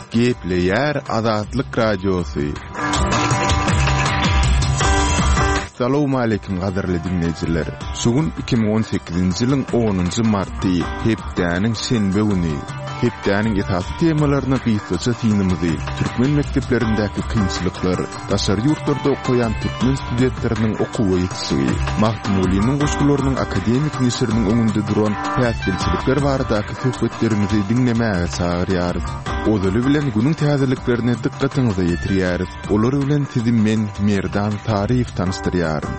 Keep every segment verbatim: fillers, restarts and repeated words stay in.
Gepleyer Azatlyk Radiosu. Assalamu alaykum gaderli dinleyijiler. Sugun iki ming on sekizinji ýylyň onunjy marty, hepdäniň şenbe güni. Hepdäniň esasy temalaryna gysgaça synymyzy, türkmen mekdeplerindäki kynçylyklar, daşary ýurtlarda okuyan türkmen studentleriniň okuwy ýetişigi, Mahmulynyň goşgularynyň akademik nesiriniň öňünde duran täsirçilikler baradaky söhbetlerimizi dinlemäge çagyrýarys. Odaly bilen günüň täzeliklerine dikkatiňizi ýetirýäris. Olar bilen sizi men Merdan Taryýew tanışdyrýarym.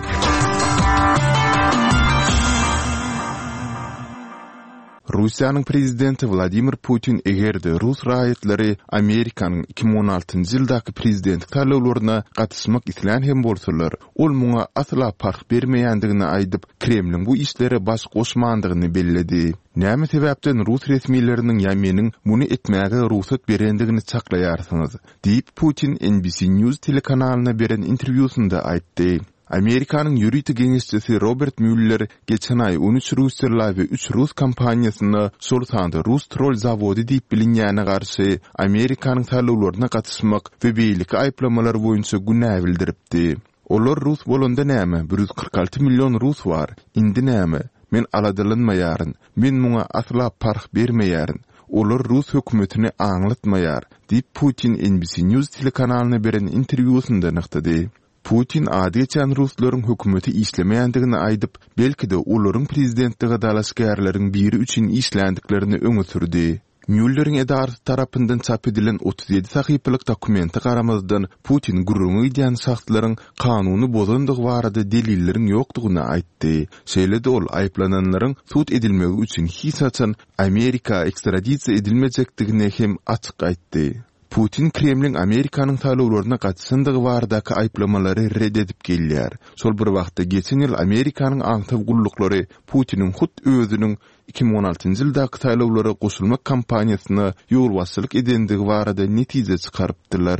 Russiýanyň prezidenti Vladimir Putin egerde Rus raýatlary Amerikanyň iki ming on altyncy ýyldaky prezident taýlawlaryna gatnaşmak isleýän hem bolsalar, ol muňa asla park bermeýändigini aýdyp, Kremliň bu işlere baş goşmandygyny bellädi. Näme sebäpden Rus resmiýetleriniň ýa-meniň muny etmäge ruhsat berendigini çaklaýarsyňyz, diýip Putin N B C News telekanalyna beren interwýusynda aýtdy. Amerikanyň ýuridik geňeşçisi Robert Mueller geçen ay on üç Russiýaly we üç Rus kompaniýasyny şol sanda Rus troll zawody diýip bilinýäne garşy Amerikanyň taýlawlaryna gatnaşmak we beýlik aýplamalar boýunça günä bildiripdi. Olar Rus bolanda näme? bir yüz kırk alty milyon Rus var. Indi näme? Men aladylynmaýaryn. Men muňa asla park bermeýärin. Olar Rus hökümetini aňlatmaýar, diýip Putin N B C News telekanalyna beren interwýusynda nyktady. Putin ady geçen Ruslaryň hökümeti işlemeýändigini aýdyp, belki de olaryň prezidentligi dalaşgärleriň biri üçin işländiklerini öňe sürdi. Müller'in edarı tarapından çap edilen otuz yedi sahypalyk dokumenti garamazdan Putin gurrunu edýän şahslarryň kanuny bozandygy barada delilleriň ýokdugyny aýtdy. Şeýle de ol aýplananlaryň sud edilmegi üçin his açan Amerika ekstradisiýa edilmejekdigini hem açyk aýtdy. Putin Kremliň Amerikanyň taýlawlaryna gatnaşandygy baradaky aýplamalary reddedip gelýär. Şol bir wagtda geçen ýyl Amerikanyň aňtaw gullukları Putiniň hut özüniň iki ming on altyncy ýyldaky taýlawlara goşulmak kampaniýasyna ýolbaşçylyk edendigi barada netije çykarypdylar.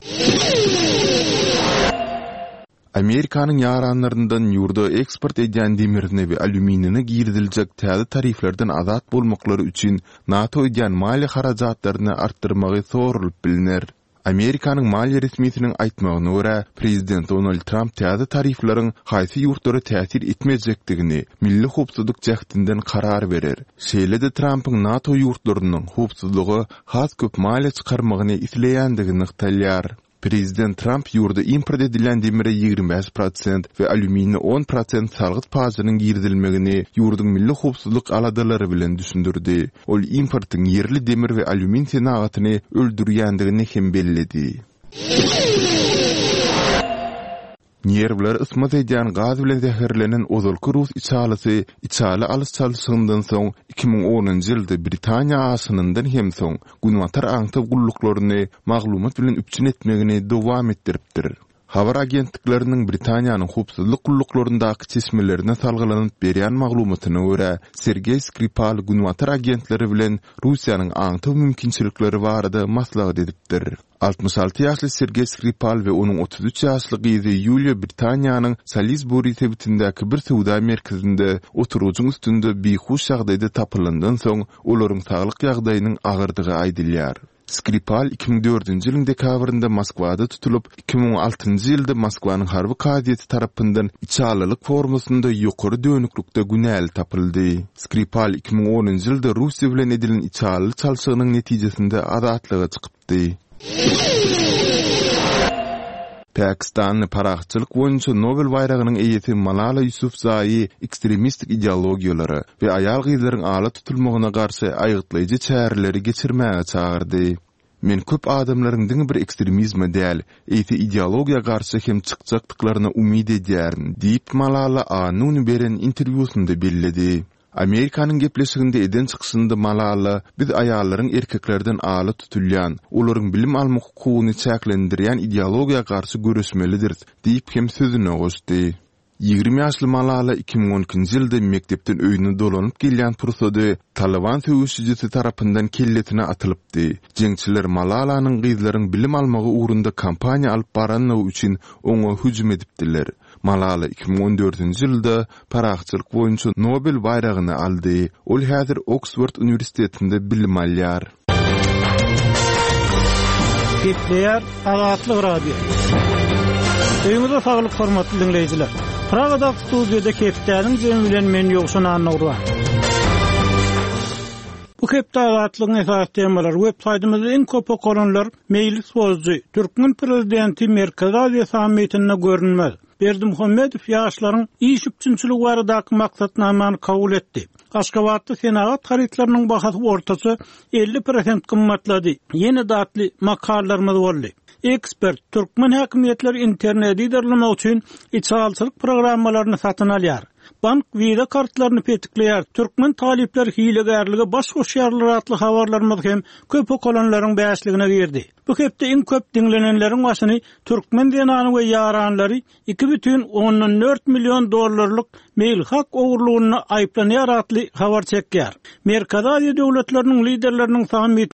Amerikanyň ýaranlaryndan ýurda eksport edýän demirini we alüminini girdiljek täze tariflerden azat bolmaklary üçin NATO edýän mali harajatlaryny artdyrmagy sorulyp bilinir. Amerikanyň maliýe resmiýetiniň aýtmagyna görä, prezident Donald Trump täze tariflaryň haýsy ýurtlara täsir etmejekdigini milli howpsuzlyk jehdinden karar berer. Şeýle de Trumpyň NATO ýurtlarynyň howpsuzlygy has köp maliýe çykarmagyny isleýändigini nyktalýar. Prezident Trump ýurda import edilen demire ýigirmi beş prosent we alümini on prosent salgyt pazynyň girdilmegini ýurduň milli howpsuzlyk aladalary bilen düşündirdi. Ol importyň yerli demir we alümin senagatyny öldürýändigini hem belledi. Nerwler ısmat edýän gaz bilen zäherlenen ozalky Rus içalysy içaly alys çalyşygyndan soň iki ming onunjy ýylda Britaniýa asynyndan hem soň günwatar aňtaw gulluklaryny maglumat bilen üpçün etmegini dowam etdiripdir. Habar agentlikleriniň Britaniýanyň howpsuzlyk gulluklaryndaki çeşmelerine salgylanyp berýän maglumatyna görä, Sergey Skripal günwatar agentleri bilen Russiýanyň aňtaw mümkinçilikleri barada maslahat edipdir. altmış alty ýaşly Sergey Skripal we onuň otuz üç ýaşly gyzy Yulia Britaniýanyň Salisbury sebitindäki bir sowda merkezinde oturujuň üstünde behuş ýagdaýda tapylandan soň olaryň saglyk ýagdaýynyň agyrdygy aýdylýar. Skripal iki ming dördünjy ýylyň dekabrynda Moskwada tutulup, iki ming on altyncy ýylda Moskwanyň harby kaziýeti tarapyndan içalylyk formasynda ýokary dönüklükde günäli tapyldy. Skripal iki ming onunjy ýylda Russiýa bilen edilen içaly çalşygynyň netijesinde azatlyga çykypdy. Pakistan paraxçylyk boýunça Nobel bayragynyň eýeti Malala Yousafzai ekstremistik ideologiýalary we aýal gyzlaryň ala tutulmagyna garşy aýgytlaýjy çäreleri geçirmäge çagyrdy. Men köp adamlaryň diňe bir ekstremizme däl, eýti ideologiýa garşy hem çykjakdyklaryna umyd edýärin, diýip Malala anyny beren interwýusynda belledi. Amerikanyň gepleşiginde eden çykyşynda Malala biz aýallaryň erkeklerden ala tutulýan, olaryň bilim almak hukugyny çäklendirýän ideologiýa garşy görüşmelidir diýip hem sözüne goşdy. ýigirmi ýaşly Malala iki ming on ikinji ýylda mektepden öýüne dolanyp gelýän pursady Taliban söwüşçisi tarapyndan kelletine atylypdy. Jeňçiler Malalanyň gyzlaryň bilim almagy ugrunda kampaniýa alyp baranyny üçin oňa hüjüm edipdiler. Malala iki ming on dördünjy ýylda paraxçylyk boýunça Nobel bayragyny aldy. Ol häzir Oxford Üniversitetinde bilim alýar. Gepleyer Azatlyk Radio. Öýüňizde saglyk hormatly dinleýijiler. Pragada studiýada Kepdäniň jemi bilen men ýogşan anawra. Bu Kepde Azatlygyň esas temalary websaýtymyzda en köp okuranlar mail sözü. Türkmen prezidenti Merkez Aziýa sammitinde görünmez. Berdimuhammedow ýaşlaryň iş üçinçiligi baradaky maksatnamany kabul etdi. Aşgabatda senagat haritlarynyň bahasy ortasy elli prosent gymmatlady. Ýene datly makallarymyz boldy. Ekspert türkmen häkimetleri internet idarlamak üçin içalçylyk programmalaryny satyn alýar. Bank viza kartlaryny petikleýär. Türkmen talipler hilegärligi baş goşýarlar atly habarlarymyz hem köp okulanlaryň bäşligine girdi. Bu hepde en köp dinlenenleriň başyny türkmen denany we ýaranlary iki бүтүн ondan dört milyon dollarlyk mail hak ogurlugyny aýplanýar atly habar çekýär. Merkez Aziýa döwletleriniň liderleriniň